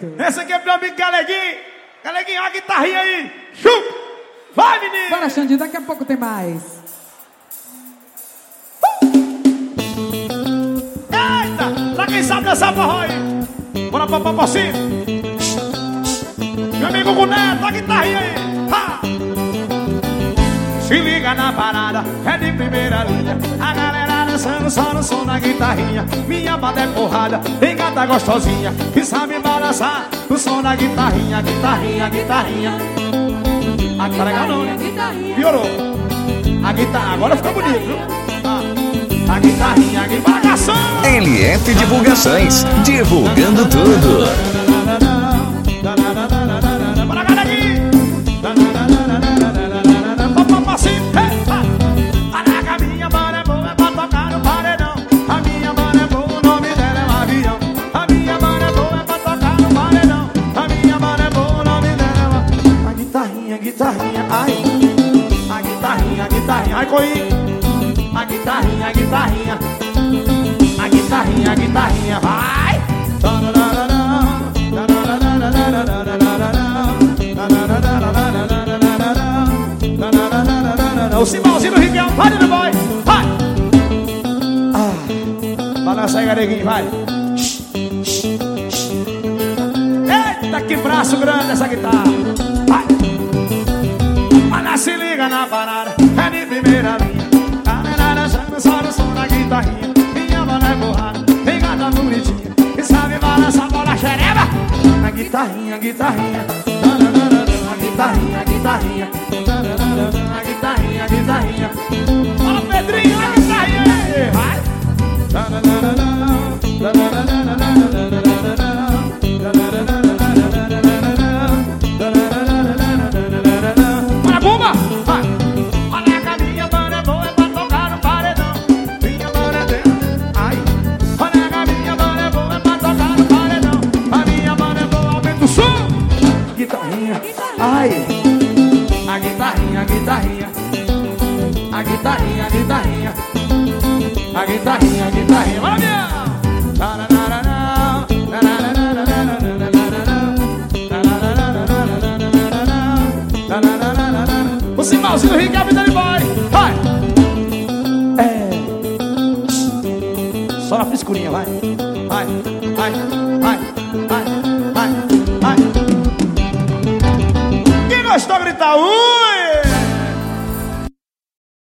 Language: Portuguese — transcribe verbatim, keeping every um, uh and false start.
Esse aqui é meu amigo Galeguinho. Galeguinho, olha a guitarrinha aí. Chup! Vai, menino! Bora, Xandinho, daqui a pouco tem mais. Eita! Pra quem sabe dessa porra aí. Bora pra papocinho. Meu amigo Guneto, a guitarrinha aí. Ha! Se liga na parada, é de primeira linha. A galera dançando só no som da guitarrinha. Minha banda é porrada, tem gata gostosinha que sabe balançar no som da guitarrinha. Guitarrinha, guitarrinha. A guitarra é legal não, né? Piorou. A guitarra, agora ficou bonito, viu? Ah, a guitarrinha, a divulgação. L F Divulgações, divulgando tudo. Bora, Galeguinho. Guitarrinha, ai, a guitarrinha, a guitarrinha, ai, coi. A guitarrinha, a guitarrinha, a guitarrinha, a guitarrinha, vai. O cimbalzinho do Riquel, vai, meu boy, vai. Ah, balança aí, Galeguinho, vai. Eita, que braço grande essa guitarra, vai. Se liga na parada, é de primeira linha. Galera dançando só no som da guitarrinha. Minha mano é borrada, tem gata bonitinha que sabe balançar a bola xereba. A guitarrinha, a guitarrinha, a guitarrinha, a guitarrinha, a guitarrinha, a guitarrinha. Fala, Pedrinho, a guitarrinha aí, vai. Ai, a guitarrinha, a guitarrinha, a guitarrinha, a guitarrinha, a guitarrinha, a guitarrinha, bora minha! O cimbalzinho do Riquel me dando boy, vai! É, só na frescurinha, vai, vai, vai, vai, vai, vai, vai. Gostou de gritar? Uh!